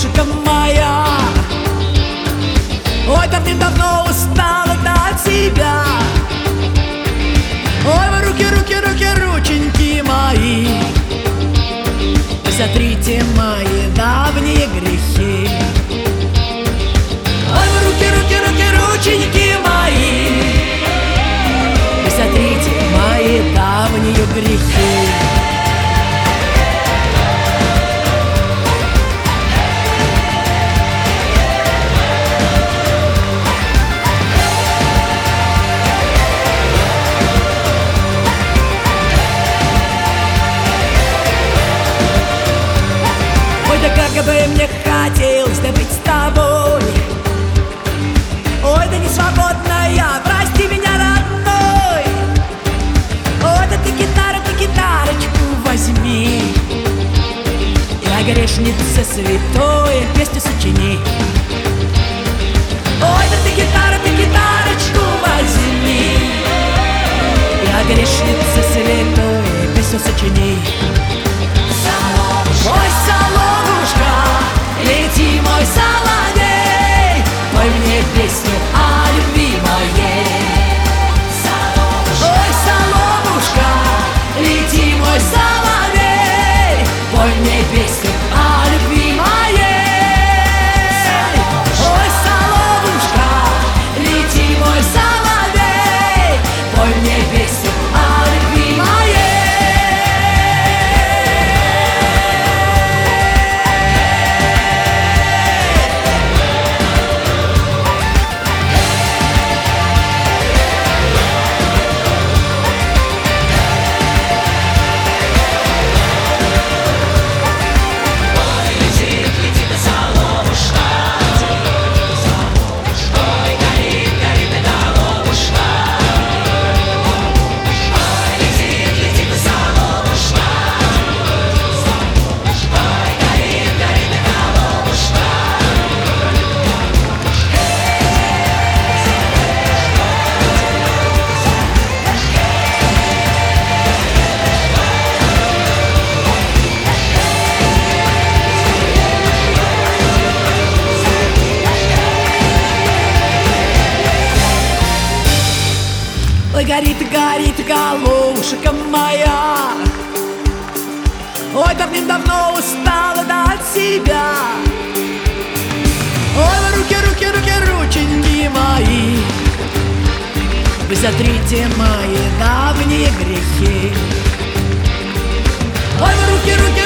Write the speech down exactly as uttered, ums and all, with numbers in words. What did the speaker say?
головушка моя. Ой, давным-давно устала от тебя. Ой, вы руки, руки, руки, рученьки мои, сотрите мои давние грехи. Ой, вы руки, руки, руки, рученьки мои, сотрите мои давние грехи. Да как бы мне хотелось да быть с тобой. Ой, да не свободная, прости меня, родной. Ой, да ты гитара, ты гитарочку возьми, я грешница святой, песню сочини. Ой, да ты гитара, ты гитарочку возьми, я грешница святой, песню сочини. Ой, соловушка, лети, мой соловей, пой мне песню о любви моей. Ой, соловушка, лети, мой соловей, пой мне песню о любви моей. Ой, соловушка, лети, мой соловей, пой мне песню о любви моей. Ой, горит, горит головушка моя. Ой, давным-давно устала от себя. Ой, вы руки, руки, руки, рученьки мои, вы сотрите мои давние грехи. Ой, вы руки, руки,